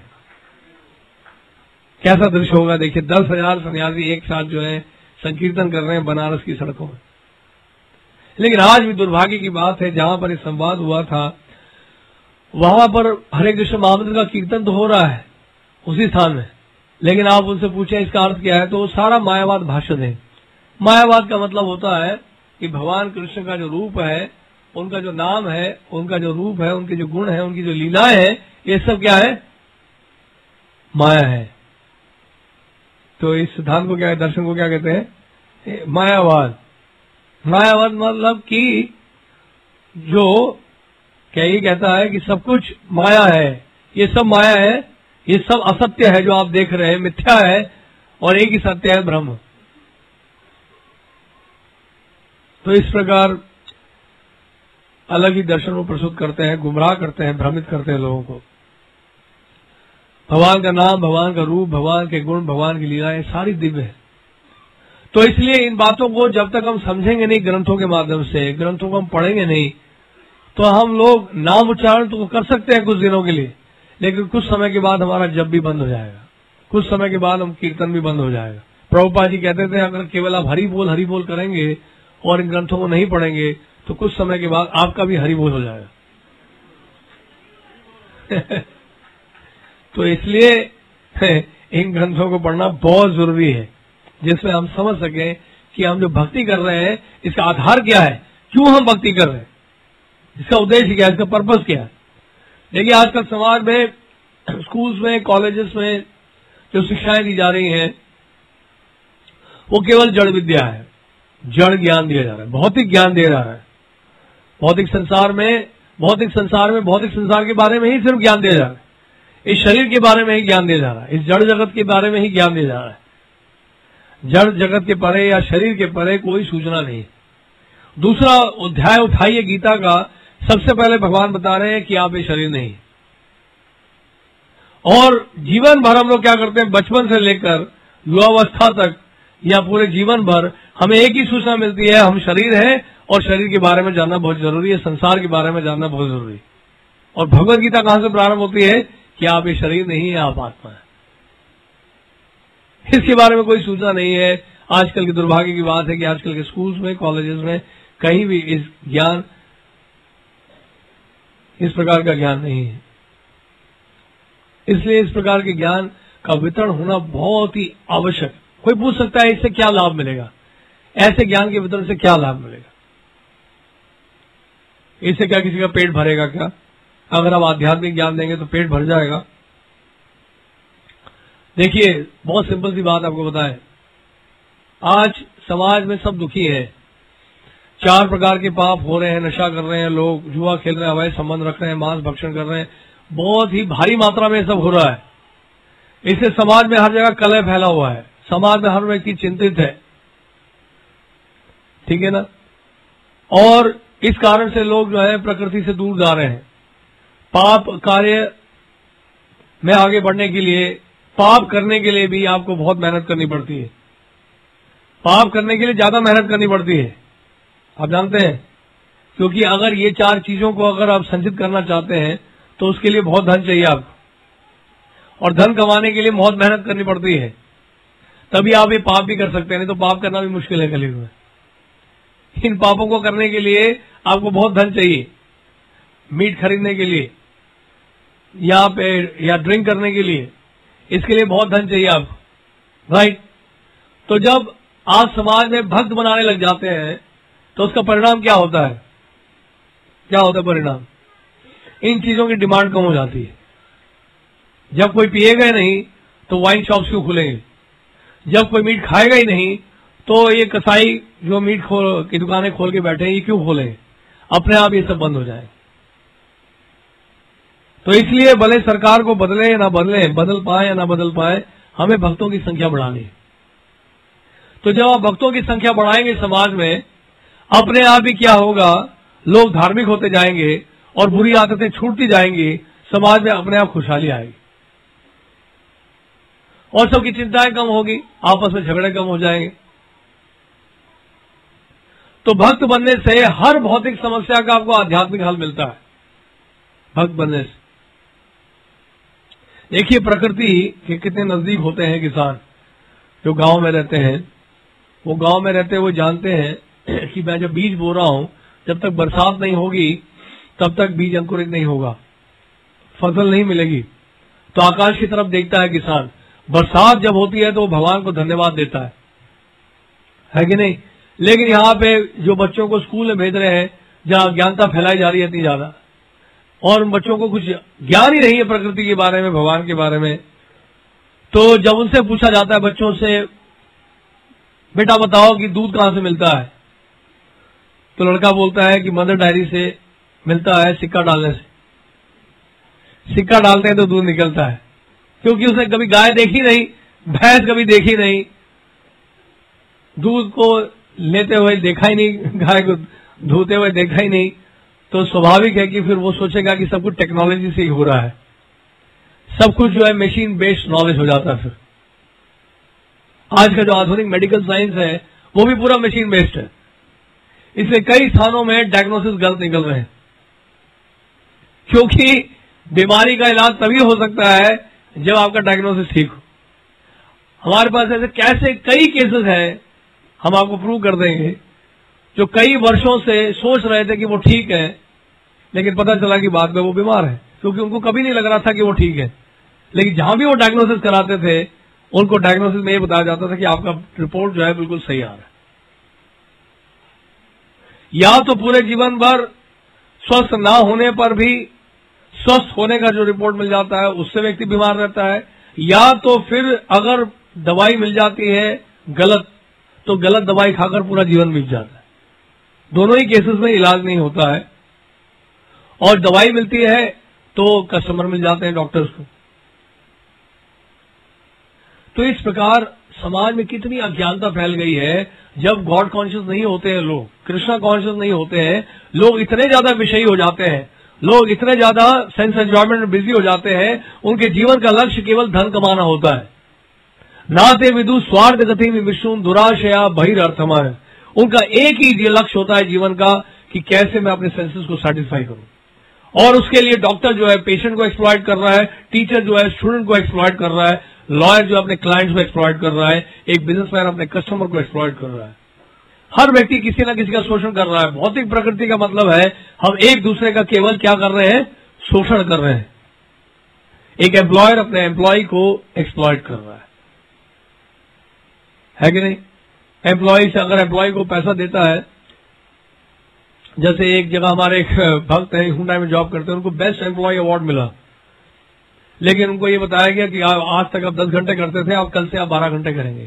कैसा दृश्य होगा देखिए, दस हजार सन्यासी एक साथ जो है संकीर्तन कर रहे हैं बनारस की सड़कों में। लेकिन आज भी दुर्भाग्य की बात है, जहां पर ये संवाद हुआ था वहां पर हरे कृष्ण महामंत्र का कीर्तन तो हो रहा है उसी स्थान में, लेकिन आप उनसे पूछें इसका अर्थ क्या है, तो वो सारा मायावाद भाषण है। मायावाद का मतलब होता है कि भगवान कृष्ण का जो रूप है, उनका जो नाम है, उनका जो रूप है, उनके जो गुण है, उनकी जो लीलाएं हैं, ये सब क्या है? माया है। तो इस सिद्धांत को क्या है, दर्शन को क्या कहते हैं? मायावाद। मायावाद मतलब कि जो क्या ये कहता है कि सब कुछ माया है, ये सब माया है, ये सब असत्य है, जो आप देख रहे हैं मिथ्या है, और एक ही सत्य है, ब्रह्म। तो इस प्रकार अलग ही दर्शन को प्रस्तुत करते हैं, गुमराह करते हैं, भ्रमित करते हैं लोगों को। भगवान का नाम, भगवान का रूप, भगवान के गुण, भगवान की लीलाएं सारी दिव्य है। तो इसलिए इन बातों को जब तक हम समझेंगे नहीं ग्रंथों के माध्यम से, ग्रंथों को हम पढ़ेंगे नहीं, तो हम लोग नाम उच्चारण तो कर सकते हैं कुछ दिनों के लिए, लेकिन कुछ समय के बाद हमारा जप भी बंद हो जाएगा, कुछ समय के बाद हम कीर्तन भी बंद हो जाएगा। प्रभुपाद जी कहते थे अगर केवल आप हरि बोल हरि बोल करेंगे और इन ग्रंथों को नहीं पढ़ेंगे तो कुछ समय के बाद आपका भी हरि बोल हो जाएगा। तो इसलिए इन ग्रंथों को पढ़ना बहुत जरूरी है, जिसमें हम समझ सकें कि हम जो भक्ति कर रहे हैं इसका आधार क्या है, क्यों हम भक्ति कर रहे हैं, इसका उद्देश्य क्या है, इसका पर्पस क्या है। देखिए आजकल समाज में, स्कूल्स में, कॉलेजेस में जो शिक्षाएं दी जा रही हैं वो केवल जड़ विद्या है, जड़ ज्ञान दिया जा रहा है, भौतिक ज्ञान दिया जा रहा है। भौतिक संसार में भौतिक संसार में भौतिक संसार के बारे में ही सिर्फ ज्ञान दिया जा रहा है, इस शरीर के बारे में ही ज्ञान दिया जा रहा है, इस जड़ जगत के बारे में ही ज्ञान दिया जा रहा है। जड़ जगत के परे या शरीर के परे कोई सूचना नहीं। दूसरा अध्याय उठाइए गीता का, सबसे पहले भगवान बता रहे हैं कि आप ये शरीर नहीं। और जीवन भर हम लोग क्या करते हैं, बचपन से लेकर युवावस्था तक या पूरे जीवन भर हमें एक ही सूचना मिलती है, हम शरीर हैं और शरीर के बारे में जानना बहुत जरूरी है, संसार के बारे में जानना बहुत जरूरी है। और भगवत गीता कहां से प्रारंभ होती है कि आप ये शरीर नहीं है, आप आत्मा है। इसके बारे में कोई सूचना नहीं है। आजकल के दुर्भाग्य की बात है कि आजकल के स्कूल्स में, कॉलेजेस में कहीं भी इस ज्ञान इस प्रकार का ज्ञान नहीं है। इसलिए इस प्रकार के ज्ञान का वितरण होना बहुत ही आवश्यक। कोई पूछ सकता है इससे क्या लाभ मिलेगा, ऐसे ज्ञान के वितरण से क्या लाभ मिलेगा, इससे क्या किसी का पेट भरेगा क्या? अगर आप आध्यात्मिक ज्ञान देंगे तो पेट भर जाएगा। देखिए बहुत सिंपल सी बात आपको बताएं, आज समाज में सब दुखी है। चार प्रकार के पाप हो रहे हैं, नशा कर रहे हैं लोग, जुआ खेल रहे हैं, अवैध संबंध रख रहे हैं, मांस भक्षण कर रहे हैं, बहुत ही भारी मात्रा में सब हो रहा है। इससे समाज में हर जगह कलह फैला हुआ है, समाज में हर व्यक्ति चिंतित है, ठीक है ना। और इस कारण से लोग जो है प्रकृति से दूर जा रहे हैं। पाप कार्य में आगे बढ़ने के लिए, पाप करने के लिए भी आपको बहुत मेहनत करनी पड़ती है। पाप करने के लिए ज्यादा मेहनत करनी पड़ती है, आप जानते हैं, क्योंकि अगर ये चार चीजों को अगर आप संचित करना चाहते हैं तो उसके लिए बहुत धन चाहिए आपको, और धन कमाने के लिए बहुत मेहनत करनी पड़ती है, तभी आप ये पाप भी कर सकते हैं, नहीं तो पाप करना भी मुश्किल है कलयुग में। इन पापों को करने के लिए आपको बहुत धन चाहिए, मीट खरीदने के लिए या पे या ड्रिंक करने के लिए, इसके लिए बहुत धन चाहिए आपको, राइट। तो जब आप समाज में भक्त बनाने लग जाते हैं तो उसका परिणाम क्या होता है, क्या होता है परिणाम? इन चीजों की डिमांड कम हो जाती है। जब कोई पिएगा ही नहीं तो वाइन शॉप्स क्यों खुलेंगे, जब कोई मीट खाएगा ही नहीं तो ये कसाई जो मीट खोल की दुकानें खोल के बैठे हैं ये क्यों खोलेंगे, अपने आप ये सब बंद हो जाए। तो इसलिए भले सरकार को बदले या ना बदले, बदल पाए या ना बदल पाए, हमें भक्तों की संख्या बढ़ानी है। तो जब आप भक्तों की संख्या बढ़ाएंगे समाज में, अपने आप ही क्या होगा, लोग धार्मिक होते जाएंगे और बुरी आदतें छूटती जाएंगी, समाज में अपने आप खुशहाली आएगी और सबकी चिंताएं कम होगी, आपस में झगड़े कम हो जाएंगे। तो भक्त बनने से हर भौतिक समस्या का आपको आध्यात्मिक हल मिलता है, भक्त बनने से। देखिए प्रकृति के कितने नजदीक होते हैं किसान जो गांव में रहते हैं। वो गांव में रहते हुए जानते हैं कि मैं जब बीज बो रहा हूं, जब तक बरसात नहीं होगी तब तक बीज अंकुरित नहीं होगा, फसल नहीं मिलेगी। तो आकाश की तरफ देखता है किसान, बरसात जब होती है तो वो भगवान को धन्यवाद देता है, है कि नहीं। लेकिन यहाँ पे जो बच्चों को स्कूल में भेज रहे हैं, जहाँ अज्ञानता फैलाई जा रही है इतनी ज्यादा, और उन बच्चों को कुछ ज्ञान ही नहीं है प्रकृति के बारे में, भगवान के बारे में। तो जब उनसे पूछा जाता है बच्चों से, बेटा बताओ कि दूध कहां से मिलता है, तो लड़का बोलता है कि मदर डायरी से मिलता है, सिक्का डालने से। सिक्का डालते हैं तो दूध निकलता है, क्योंकि उसने कभी गाय देखी नहीं, भैंस कभी देखी नहीं, दूध को लेते हुए देखा ही नहीं, गाय को धोते हुए देखा ही नहीं, तो स्वाभाविक है कि फिर वो सोचेगा कि सब कुछ टेक्नोलॉजी से ही हो रहा है, सब कुछ जो है मशीन बेस्ड नॉलेज हो जाता है। फिर आज का जो आधुनिक मेडिकल साइंस है वो भी पूरा मशीन बेस्ड है, इसलिए कई स्थानों में डायग्नोसिस गलत निकल रहे हैं, क्योंकि बीमारी का इलाज तभी हो सकता है जब आपका डायग्नोसिस ठीक हो। हमारे पास ऐसे कैसे कई केसेस हैं, हम आपको प्रूव कर देंगे, जो कई वर्षों से सोच रहे थे कि वो ठीक है, लेकिन पता चला कि बाद में वो बीमार है, क्योंकि उनको कभी नहीं लग रहा था कि वो ठीक है। लेकिन जहां भी वो डायग्नोसिस कराते थे, उनको डायग्नोसिस में ये बताया जाता था कि आपका रिपोर्ट जो है बिल्कुल सही आ रहा है। या तो पूरे जीवन भर स्वस्थ ना होने पर भी स्वस्थ होने का जो रिपोर्ट मिल जाता है उससे व्यक्ति बीमार रहता है, या तो फिर अगर दवाई मिल जाती है गलत, तो गलत दवाई खाकर पूरा जीवन बीत जाता है। दोनों ही केसेस में इलाज नहीं होता है, और दवाई मिलती है तो कस्टमर मिल जाते हैं डॉक्टर्स को। तो इस प्रकार समाज में कितनी अज्ञानता फैल गई है। जब गॉड कॉन्शियस नहीं होते हैं लोग, कृष्णा कॉन्शियस नहीं होते हैं, लोग इतने ज्यादा विषयी हो जाते हैं, लोग इतने ज्यादा सेंस एंजॉयमेंट में बिजी हो जाते हैं, उनके जीवन का लक्ष्य केवल धन कमाना होता है। नाते विदु स्वार्थ गति में विष्णु दुराशया बहिरर्थमा है, उनका एक ही लक्ष्य होता है जीवन का कि कैसे मैं अपने सेंसेस को सेटिस्फाई करूं, और उसके लिए डॉक्टर जो है पेशेंट को एक्सप्लॉइट कर रहा है, टीचर जो है स्टूडेंट को एक्सप्लॉइट कर रहा है, लॉयर जो अपने क्लाइंट्स को एक्सप्लॉइट कर रहा है, एक बिजनेसमैन अपने कस्टमर को एक्सप्लॉइट कर रहा है। हर व्यक्ति किसी न किसी का शोषण कर रहा है। भौतिक प्रकृति का मतलब है हम एक दूसरे का केवल क्या कर रहे हैं, शोषण कर रहे हैं। एक एम्प्लॉयर अपने एम्प्लॉय को एक्सप्लॉइट कर रहा है, है कि नहीं। एम्प्लॉय से अगर एम्प्लॉय को पैसा देता है, जैसे एक जगह हमारे एक भक्त है हुंडई में जॉब करते हैं, उनको बेस्ट एम्प्लॉय अवार्ड मिला, लेकिन उनको ये बताया गया कि आज तक आप दस घंटे करते थे, अब कल से आप बारह घंटे करेंगे।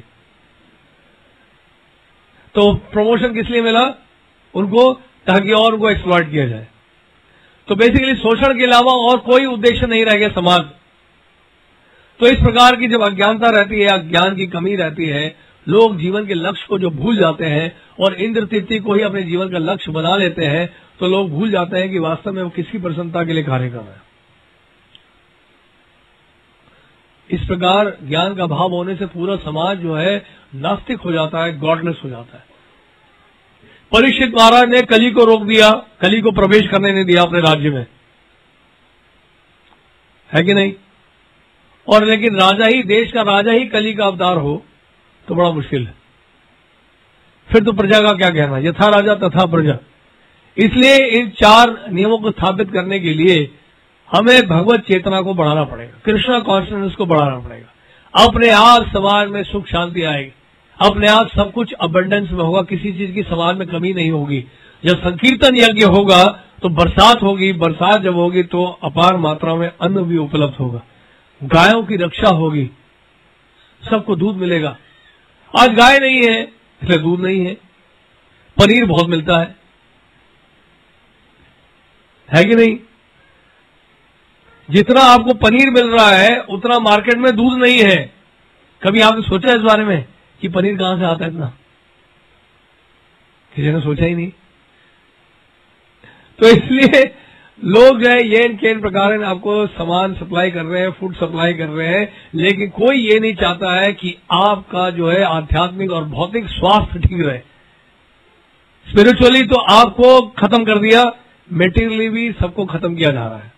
तो प्रमोशन किस लिए मिला उनको, ताकि और उनको एक्सप्लॉइट किया जाए। तो बेसिकली शोषण के अलावा और कोई उद्देश्य नहीं रह गया समाज। तो इस प्रकार की जब अज्ञानता रहती है, अज्ञान की कमी रहती है, लोग जीवन के लक्ष्य को जो भूल जाते हैं और इंद्र तृप्ति को ही अपने जीवन का लक्ष्य बना लेते हैं, तो लोग भूल जाते हैं कि वास्तव में वो किसकी प्रसन्नता के लिए कार्य कर रहे हैं। इस प्रकार ज्ञान का अभाव होने से पूरा समाज जो है नास्तिक हो जाता है, गॉडलेस हो जाता है। परीक्षित महाराज ने कली को रोक दिया, कली को प्रवेश करने नहीं दिया अपने राज्य में, है कि नहीं। और लेकिन राजा ही, देश का राजा ही कली का अवतार हो तो बड़ा मुश्किल है। फिर तो प्रजा का क्या कहना, यथा राजा तथा प्रजा। इसलिए इन चार नियमों को स्थापित करने के लिए हमें भगवत चेतना को बढ़ाना पड़ेगा, कृष्णा कॉन्शियसनेस को बढ़ाना पड़ेगा। अपने आप समाज में सुख शांति आएगी, अपने आप सब कुछ अबंडेंस में होगा, किसी चीज की समाज में कमी नहीं होगी। जब संकीर्तन यज्ञ होगा तो बरसात होगी, बरसात जब होगी तो अपार मात्रा में अन्न भी उपलब्ध होगा, गायों की रक्षा होगी, सबको दूध मिलेगा। आज गाय नहीं है इसलिए दूध नहीं है, पनीर बहुत मिलता है, है कि नहीं। जितना आपको पनीर मिल रहा है उतना मार्केट में दूध नहीं है। कभी आपने सोचा इस बारे में कि पनीर कहां से आता है इतना? किसी ने सोचा ही नहीं। तो इसलिए लोग जो है ये इनके इन प्रकार आपको सामान सप्लाई कर रहे हैं, फूड सप्लाई कर रहे हैं, लेकिन कोई ये नहीं चाहता है कि आपका जो है आध्यात्मिक और भौतिक स्वास्थ्य ठीक रहे। स्पिरिचुअली तो आपको खत्म कर दिया, मेटीरियली भी सबको खत्म किया जा रहा है।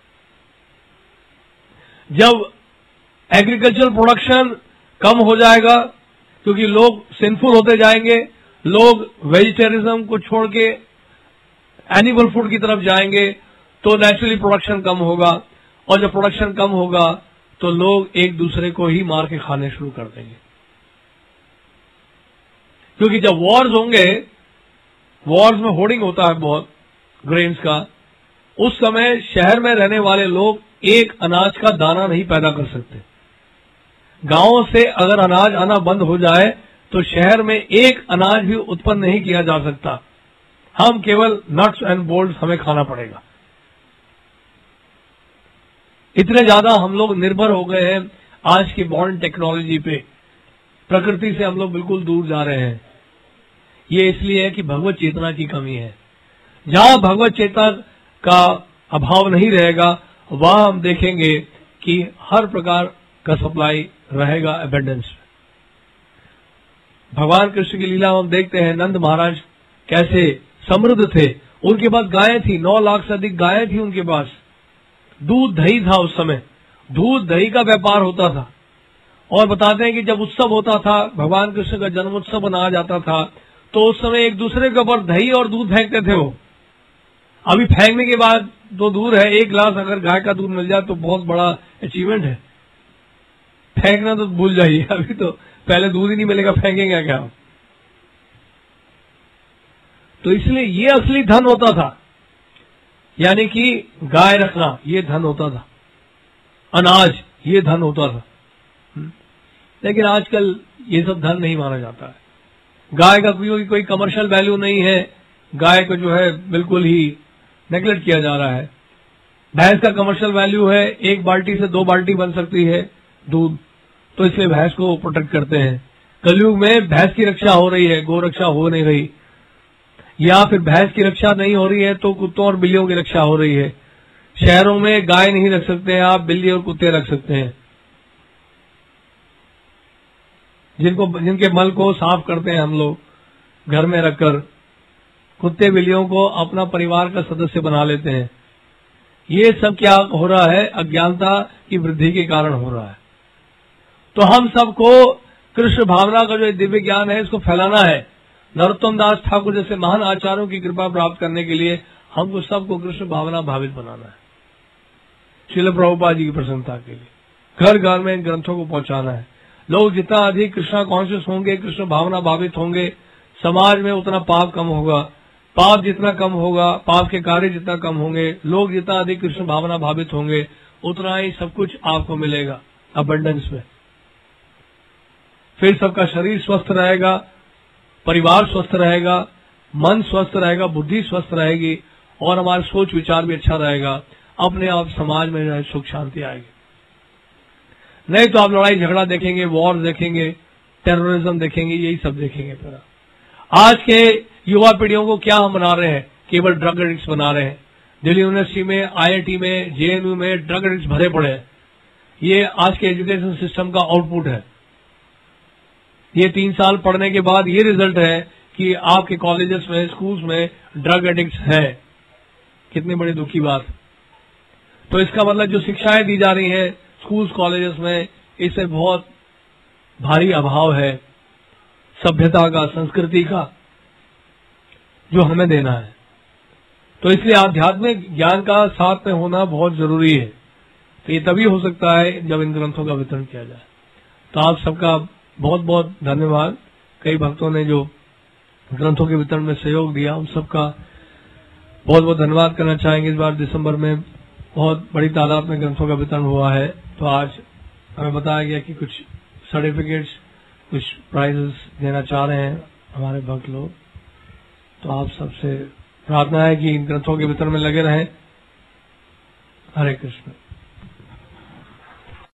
जब एग्रीकल्चर प्रोडक्शन कम हो जाएगा, क्योंकि लोग सिंफुल होते जाएंगे, लोग वेजिटेरिज्म को छोड़ के एनिमल फूड की तरफ जाएंगे, तो नेचुरली प्रोडक्शन कम होगा, और जब प्रोडक्शन कम होगा तो लोग एक दूसरे को ही मार के खाने शुरू कर देंगे। क्योंकि जब वॉर्स होंगे, वॉर्स में होर्डिंग होता है बहुत ग्रेन्स का, उस समय शहर में रहने वाले लोग एक अनाज का दाना नहीं पैदा कर सकते। गांवों से अगर अनाज आना बंद हो जाए तो शहर में एक अनाज भी उत्पन्न नहीं किया जा सकता। हम केवल नट्स एंड बोल्ट्स हमें खाना पड़ेगा। इतने ज्यादा हम लोग निर्भर हो गए हैं आज की मॉडर्न टेक्नोलॉजी पे। प्रकृति से हम लोग बिल्कुल दूर जा रहे हैं। ये इसलिए है कि भगवत चेतना की कमी है। जहां भगवत चेतना का अभाव नहीं रहेगा वहां हम देखेंगे कि हर प्रकार का सप्लाई रहेगा एबंडेंस। भगवान कृष्ण की लीला हम देखते हैं। नंद महाराज कैसे समृद्ध थे। उनके पास गायें थी, नौ लाख से अधिक गायें थी उनके पास। दूध दही था उस समय, दूध दही का व्यापार होता था। और बताते हैं कि जब उत्सव होता था, भगवान कृष्ण का जन्म उत्सव मनाया जाता था, तो उस समय एक दूसरे के ऊपर दही और दूध फेंकते थे वो। अभी फेंकने के बाद तो दूर है, एक गिलास अगर गाय का दूध मिल जाए तो बहुत बड़ा अचीवमेंट है। फेंकना तो भूल जाइए, अभी तो पहले दूध ही नहीं मिलेगा, फेंकेंगे क्या। तो इसलिए ये असली धन होता था, यानी कि गाय रखना ये धन होता था, अनाज ये धन होता था। लेकिन आजकल ये सब धन नहीं माना जाता है। गाय का कोई कोई कमर्शियल वैल्यू नहीं है। गाय को जो है बिल्कुल ही नेग्लेक्ट किया जा रहा है। भैंस का कमर्शियल वैल्यू है, एक बाल्टी से दो बाल्टी बन सकती है दूध, तो इसलिए भैंस को प्रोटेक्ट करते हैं। कलयुग में भैंस की रक्षा हो रही है, गौ रक्षा हो नहीं रही। या फिर भैंस की रक्षा नहीं हो रही है तो कुत्तों और बिल्लियों की रक्षा हो रही है। शहरों में गाय नहीं रख सकते हैं आप, बिल्ली और कुत्ते रख सकते हैं, जिनको जिनके मल को साफ करते हैं हम लोग घर में रखकर। कुत्ते बिल्लियों को अपना परिवार का सदस्य बना लेते हैं। ये सब क्या हो रहा है? अज्ञानता की वृद्धि के कारण हो रहा है। तो हम सबको कृष्ण भावना का जो दिव्य ज्ञान है इसको फैलाना है। नरोत्तम दास ठाकुर जैसे महान आचार्यों की कृपा प्राप्त करने के लिए हमको सबको कृष्ण भावना भावित बनाना है। श्रील प्रभुपाद जी की प्रसन्नता के लिए घर घर में इन ग्रंथों को पहुंचाना है। लोग जितना अधिक कृष्णा कॉन्शियस होंगे, कृष्ण भावना भावित होंगे, समाज में उतना पाप कम होगा। पाप जितना कम होगा, पाप के कार्य जितना कम होंगे, लोग जितना अधिक कृष्ण भावना भावित होंगे, उतना ही सब कुछ आपको मिलेगा अबंडेंस में। फिर सबका शरीर स्वस्थ रहेगा, परिवार स्वस्थ रहेगा, मन स्वस्थ रहेगा, बुद्धि स्वस्थ रहेगी और हमारा सोच विचार भी अच्छा रहेगा। अपने आप समाज में सुख शांति आएगी। नहीं तो आप लड़ाई झगड़ा देखेंगे, वॉर देखेंगे, टेररिज्म देखेंगे, यही सब देखेंगे। फिर आज के युवा पीढ़ियों को क्या हम बना रहे हैं? केवल ड्रग एडिक्ट्स बना रहे हैं। दिल्ली यूनिवर्सिटी में, आई आई टी में, जे एन यू में ड्रग एडिक्ट्स भरे पड़े हैं। ये आज के एजुकेशन सिस्टम का आउटपुट है। ये तीन साल पढ़ने के बाद ये रिजल्ट है कि आपके कॉलेजेस में, स्कूल्स में ड्रग एडिक्ट्स हैं। कितनी बड़ी दुखी बात। तो इसका मतलब जो शिक्षाएं दी जा रही हैं स्कूल्स कॉलेजेस में, इससे बहुत भारी अभाव है सभ्यता का, संस्कृति का, जो हमें देना है। तो इसलिए आध्यात्मिक ज्ञान का साथ में होना बहुत जरूरी है। तो ये तभी हो सकता है जब इन ग्रंथों का वितरण किया जाए। तो आप सबका बहुत बहुत धन्यवाद। कई भक्तों ने जो ग्रंथों के वितरण में सहयोग दिया, उन सबका बहुत बहुत धन्यवाद करना चाहेंगे। इस बार दिसंबर में बहुत बड़ी तादाद में ग्रंथों का वितरण हुआ है। तो आज हमें बताया गया कि कुछ सर्टिफिकेट्स, कुछ प्राइजेस देना चाह रहे हैं हमारे भक्त लोग। तो आप सबसे प्रार्थना है कि इन ग्रंथों के वितरण में लगे रहें। हरे कृष्ण।